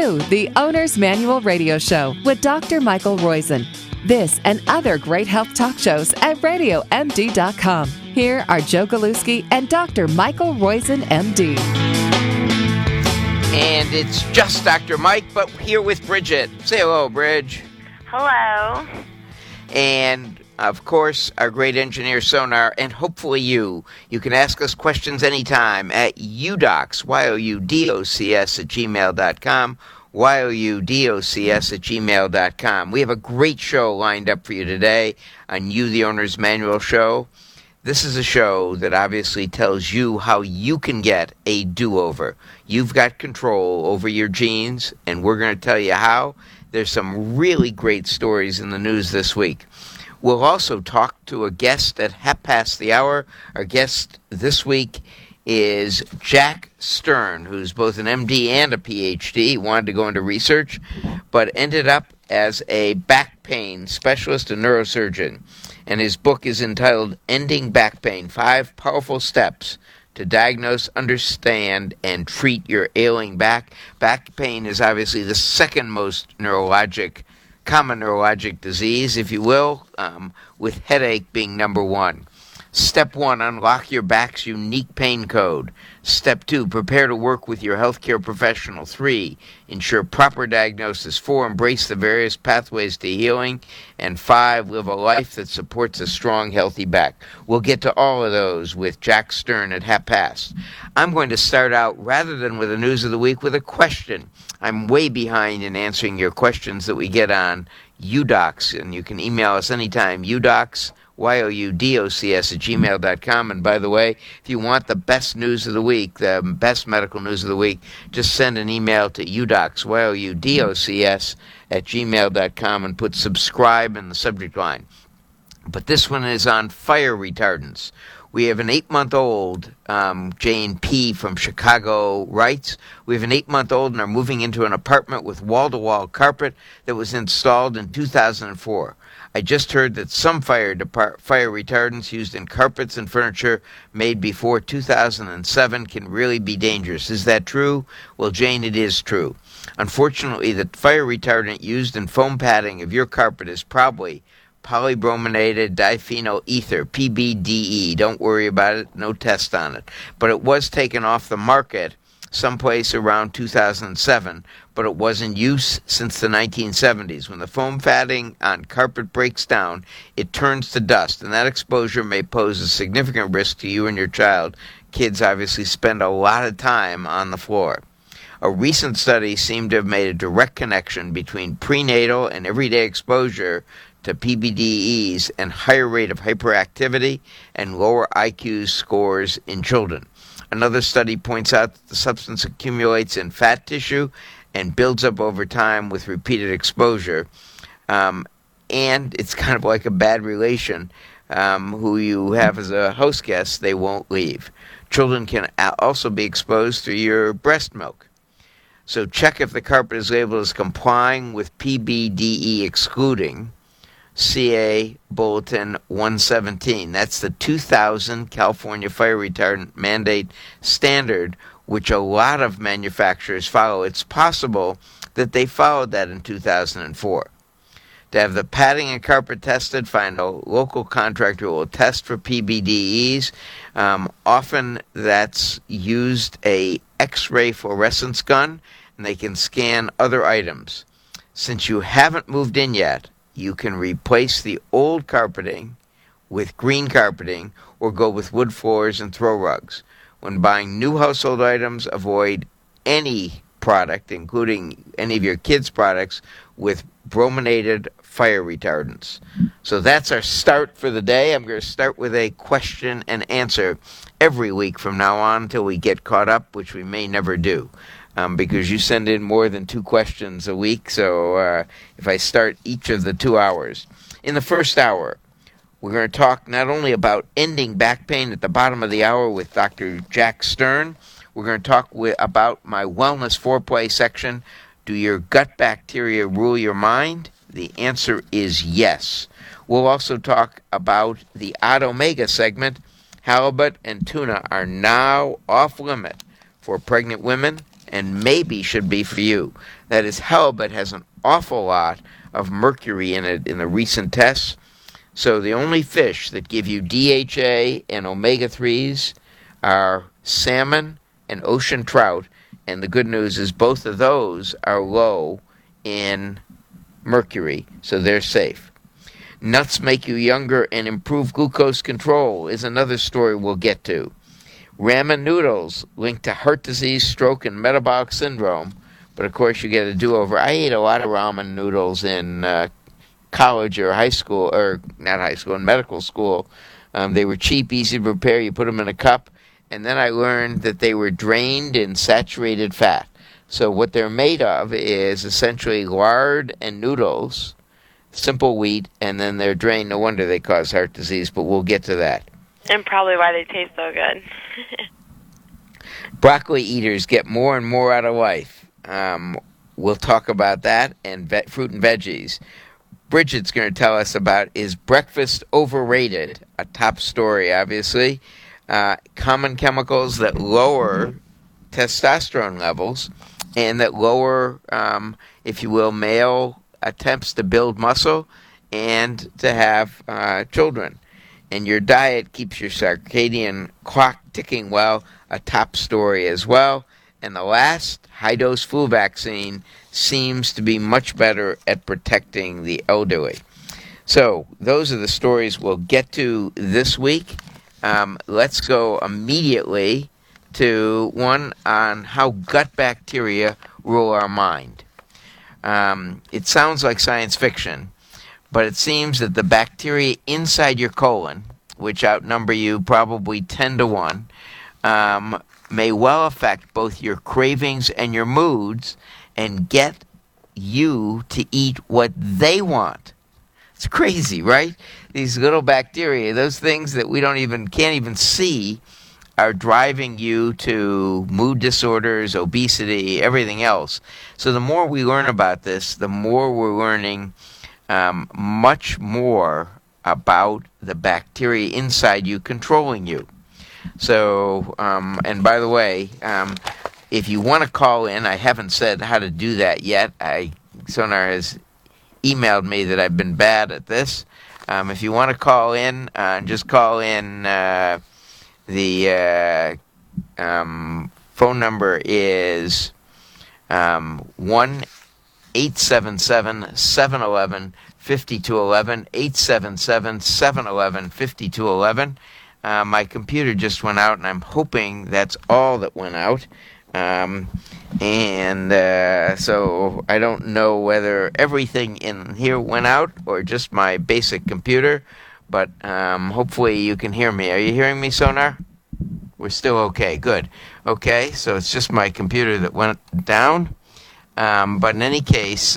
to the Owner's Manual Radio Show with Dr. Michael Roizen. This and other great health talk shows at RadioMD.com. Here are Joe Galuski and Dr. Michael Roizen, MD. And it's just Dr. Mike, but here with Bridget. Say hello, Bridge. Hello. And, of course, our great engineer, Sonar, and hopefully you. You can ask us questions anytime at UDOCS, YOUDOCS at gmail.com, YOUDOCS at gmail.com. We have a great show lined up for you today on You, the Owner's Manual Show. This is a show that obviously tells you how you can get a do-over. You've got control over your genes, and we're going to tell you how. There's some really great stories in the news this week. We'll also talk to a guest at past the hour. Our guest this week is Jack Stern, who's both an MD and a PhD. He wanted to go into research, but ended up as a back pain specialist and neurosurgeon. And his book is entitled Ending Back Pain, 5 Powerful Steps to Diagnose, Understand, and Treat Your Ailing Back. Back pain is obviously the second most common neurologic disease, if you will, with headache being number 1. Step 1, unlock your back's unique pain code. Step 2, prepare to work with your healthcare professional. 3, ensure proper diagnosis. 4, embrace the various pathways to healing. And 5, live a life that supports a strong, healthy back. We'll get to all of those with Jack Stern at half past. I'm going to start out, rather than with the news of the week, with a question. I'm way behind in answering your questions that we get on UDOCS, and you can email us anytime, UDOCS, YOUDOCS at gmail.com. And by the way, if you want the best news of the week, the best medical news of the week, just send an email to UDOCS, YOUDOCS at gmail.com, and put subscribe in the subject line. But this one is on fire retardants. We have an 8-month-old, Jane P. from Chicago writes, we have an 8-month-old and are moving into an apartment with wall-to-wall carpet that was installed in 2004. I just heard that some fire retardants used in carpets and furniture made before 2007 can really be dangerous. Is that true? Well, Jane, it is true. Unfortunately, the fire retardant used in foam padding of your carpet is probably polybrominated diphenyl ether, PBDE. Don't worry about it. No test on it. But it was taken off the market someplace around 2007, but it was in use since the 1970s. When the foam padding on carpet breaks down, it turns to dust, and that exposure may pose a significant risk to you and your child. Kids obviously spend a lot of time on the floor. A recent study seemed to have made a direct connection between prenatal and everyday exposure to PBDEs and higher rate of hyperactivity and lower IQ scores in children. Another study points out that the substance accumulates in fat tissue and builds up over time with repeated exposure. And it's kind of like a bad relation who you have as a host guest, they won't leave. Children can also be exposed through your breast milk. So check if the carpet is labeled as complying with PBDE excluding CA Bulletin 117. That's the 2000 California fire retardant mandate standard, which a lot of manufacturers follow. It's possible that they followed that in 2004. To have the padding and carpet tested, find a local contractor who will test for PBDEs. Often that's used a X-ray fluorescence gun, and they can scan other items. Since you haven't moved in yet, you can replace the old carpeting with green carpeting or go with wood floors and throw rugs. When buying new household items, avoid any product, including any of your kids' products, with brominated fire retardants. So that's our start for the day. I'm going to start with a question and answer every week from now on until we get caught up, which we may never do. Because you send in more than 2 questions a week, so if I start each of the 2 hours. In the first hour, we're going to talk not only about ending back pain at the bottom of the hour with Dr. Jack Stern, we're going to talk about my wellness foreplay section. Do your gut bacteria rule your mind? The answer is yes. We'll also talk about the Odd Omega segment. Halibut and tuna are now off limit for pregnant women and maybe should be for you. That is, halibut has an awful lot of mercury in it in the recent tests. So the only fish that give you DHA and omega-3s are salmon and ocean trout. And the good news is both of those are low in mercury, so they're safe. Nuts make you younger and improve glucose control is another story we'll get to. Ramen noodles linked to heart disease, stroke, and metabolic syndrome. But, of course, you get a do-over. I ate a lot of ramen noodles in college or high school, or not high school, in medical school. They were cheap, easy to prepare. You put them in a cup. And then I learned that they were drained in saturated fat. So what they're made of is essentially lard and noodles, simple wheat, and then they're drained. No wonder they cause heart disease, but we'll get to that. And probably why they taste so good. Broccoli eaters get more and more out of life. We'll talk about that, and fruit and veggies. Bridget's going to tell us about, is breakfast overrated? A top story, obviously. Common chemicals that lower testosterone levels and that lower, if you will, male attempts to build muscle and to have children. And your diet keeps your circadian clock ticking well, a top story as well. And the last, high-dose flu vaccine seems to be much better at protecting the elderly. So those are the stories we'll get to this week. Let's go immediately to one on how gut bacteria rule our mind. It sounds like science fiction, but it seems that the bacteria inside your colon, which outnumber you probably 10 to 1, may well affect both your cravings and your moods and get you to eat what they want. It's crazy, right? These little bacteria, those things that we can't even see, are driving you to mood disorders, obesity, everything else. So the more we learn about this, the more we're learning much more about the bacteria inside you controlling you. So, and by the way, if you want to call in, I haven't said how to do that yet. Sonar has emailed me that I've been bad at this. If you want to call in, just call in. The phone number is 1-877-711-5211, 877-711-5211. My computer just went out, and I'm hoping that's all that went out. So I don't know whether everything in here went out or just my basic computer, but hopefully you can hear me. Are you hearing me, Sonar? We're still okay. Good. Okay, so it's just my computer that went down. But in any case,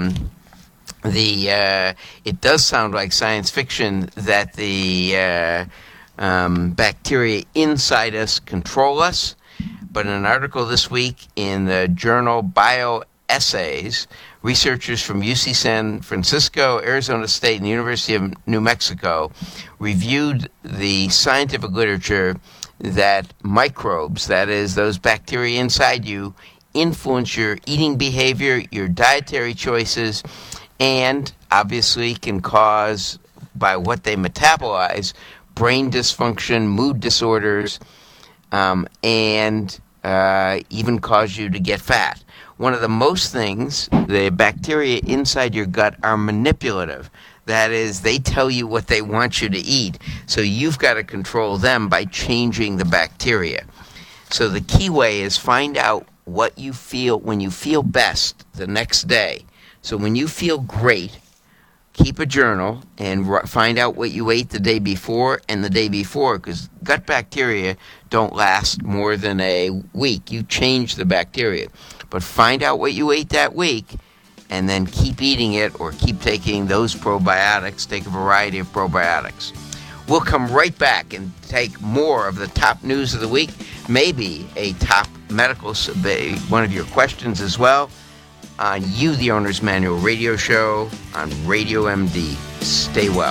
it does sound like science fiction that the bacteria inside us control us. But in an article this week in the journal Bioessays, researchers from UC San Francisco, Arizona State, and the University of New Mexico reviewed the scientific literature that microbes, that is, those bacteria inside you, influence your eating behavior, your dietary choices, and obviously can cause, by what they metabolize, brain dysfunction, mood disorders, and even cause you to get fat. One of the most things, the bacteria inside your gut are manipulative. That is, they tell you what they want you to eat. So you've got to control them by changing the bacteria. So the key way is find out what you feel when you feel best the next day. So when you feel great, keep a journal and find out what you ate the day before and the day before, because gut bacteria don't last more than a week. You change the bacteria. But find out what you ate that week and then keep eating it or keep taking those probiotics. Take a variety of probiotics. We'll come right back and take more of the top news of the week, maybe a top medical survey, one of your questions as well, on You, the Owner's Manual radio show on Radio MD. Stay well.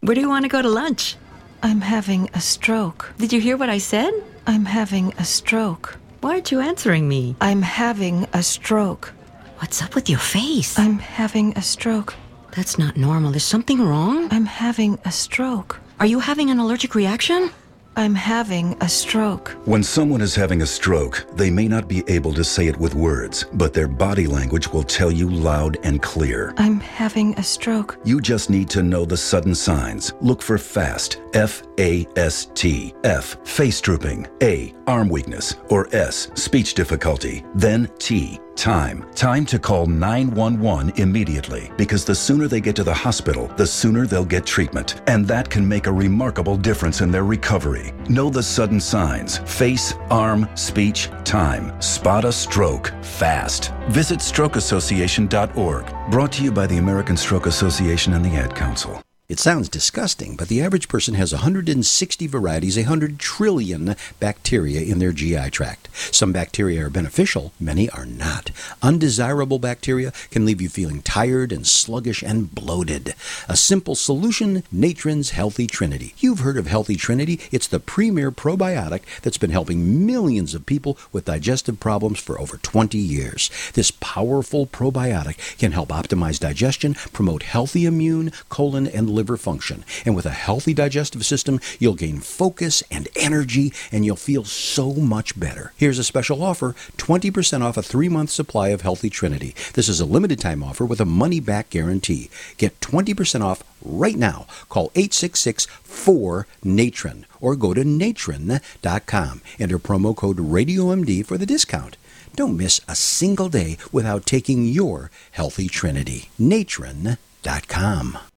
Where do you want to go to lunch? I'm having a stroke. Did you hear what I said? I'm having a stroke. Why aren't you answering me? I'm having a stroke. What's up with your face? I'm having a stroke. That's not normal. Is something wrong? I'm having a stroke. Are you having an allergic reaction? I'm having a stroke. When someone is having a stroke, they may not be able to say it with words, but their body language will tell you loud and clear. I'm having a stroke. You just need to know the sudden signs. Look for FAST, F-A-S-T. F, face drooping. A, arm weakness. Or S, speech difficulty. Then T, time. Time to call 911 immediately, because the sooner they get to the hospital, the sooner they'll get treatment. And that can make a remarkable difference in their recovery. Know the sudden signs. Face, arm, speech, time. Spot a stroke fast. Visit strokeassociation.org. Brought to you by the American Stroke Association and the Ad Council. It sounds disgusting, but the average person has 160 varieties, 100 trillion bacteria in their GI tract. Some bacteria are beneficial, many are not. Undesirable bacteria can leave you feeling tired and sluggish and bloated. A simple solution, Natron's Healthy Trinity. You've heard of Healthy Trinity. It's the premier probiotic that's been helping millions of people with digestive problems for over 20 years. This powerful probiotic can help optimize digestion, promote healthy immune, colon, and liver function. And with a healthy digestive system, you'll gain focus and energy, and you'll feel so much better. Here's a special offer, 20% off a 3-month supply of Healthy Trinity. This is a limited time offer with a money-back guarantee. Get 20% off right now. Call 866-4-NATRON or go to natron.com. Enter promo code RadioMD for the discount. Don't miss a single day without taking your Healthy Trinity. Natron.com.